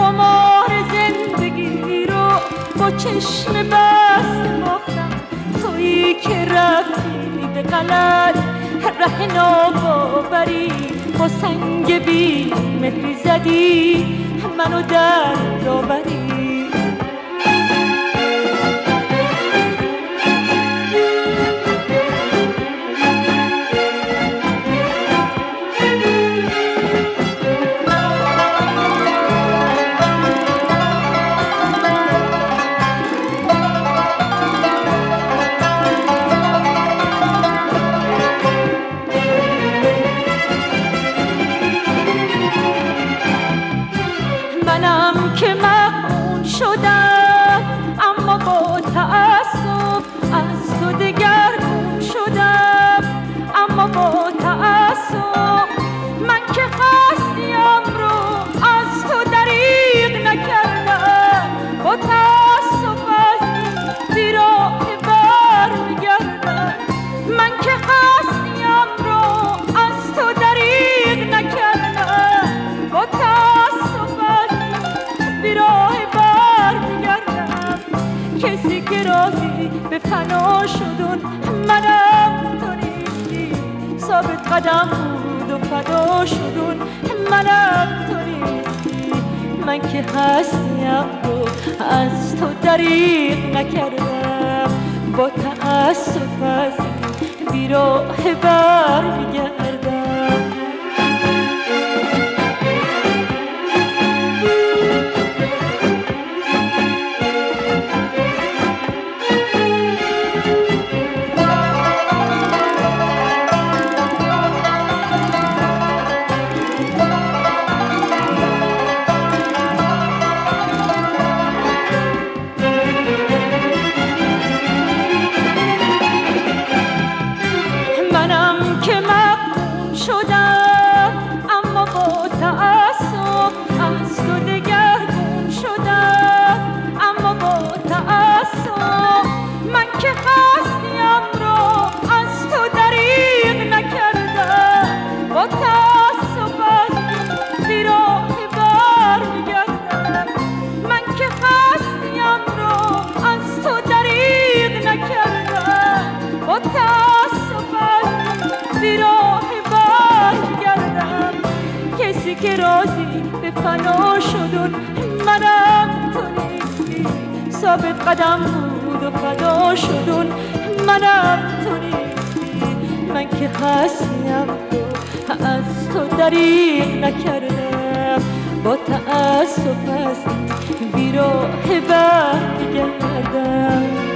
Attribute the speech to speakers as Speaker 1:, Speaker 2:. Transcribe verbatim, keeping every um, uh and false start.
Speaker 1: قمار زندگی رو با چشم بست باختم. تویی که رفتی به غلط ره ناباوری، با سنگ بی مهری زدی منو در داوری. منم که مهمون شدم اما با تعصب، از تو دگرگون شدم اما با تعصب. من که هستیم رو از تو دریغ نکردم، با تعصب از بی راه بر میگردم. من که هستیم رو از تو دریغ نکردم، با تعصب بیراه بر میگردم. کسی که راضی به فنا شدون منم تو نیستی، ثابت قدم بود و فدا شدون منم تو نیستی. من که هستیم رو از تو دریغ نکردم، با تعصب از بیراه بر میگردم. منم که مهمون شدم اما با تعصب، از تو دگرگون شدم اما با تعصب. من که هستیم رو از تو دریغ نکردم، با تعصب از بیراه بر میگردم. من که هستیم رو از تو دریغ نکردم، با تعصب بیراه برگردم. کسی که راضی به فنا شدون منم تو نیستی، ثابت قدم بود و فدا شدون منم تو نیستی. من که هستیم رو از تو دریغ نکردم، با تعصب از بیراه برگردم.